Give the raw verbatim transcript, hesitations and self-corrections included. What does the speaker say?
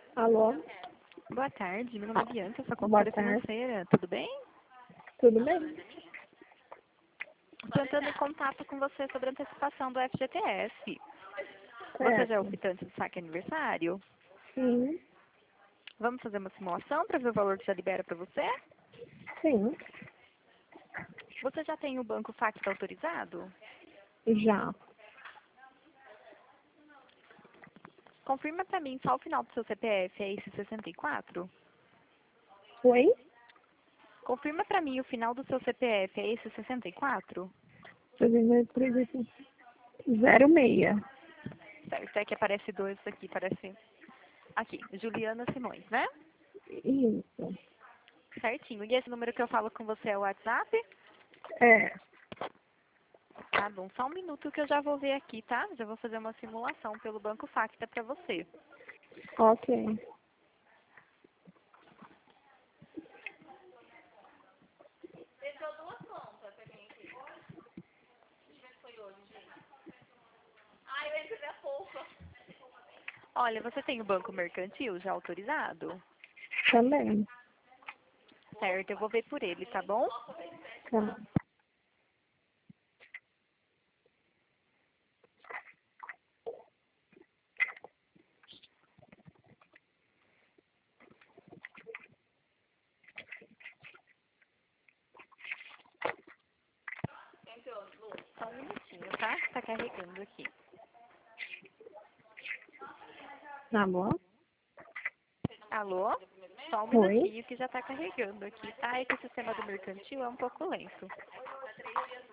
Alô? Boa tarde, meu nome é Bianca, sou Boa consultora tarde. financeira, tudo bem? Tudo bem? Estou entrando em contato com você sobre a antecipação do F G T S. Você já é Certo. optante do saque aniversário? Sim, Vamos fazer uma simulação para ver o valor que já libera para você? sim. Você já tem o banco Facta autorizado? Já. Confirma para mim só o final do seu C P F, é esse sessenta e quatro? Oi? Confirma para mim o final do seu C P F, é esse sessenta e quatro? Zero meia. Certo, é que aparece dois aqui, parece... Aqui, Juliana Simões, né? Isso. Certinho. E esse número que eu falo com você é o WhatsApp? É. Tá bom, só um minuto que eu já vou ver aqui, tá? Já vou fazer uma simulação pelo Banco Facta para você. Ok. Olha, você tem o Banco Mercantil já autorizado? Também. Certo, eu vou ver por ele, tá bom? Tá. Só um minutinho, tá? Tá carregando aqui. Tá bom? Alô? Só um Oi? minutinho que já tá carregando aqui, tá? É que o sistema do mercantil é um pouco lento.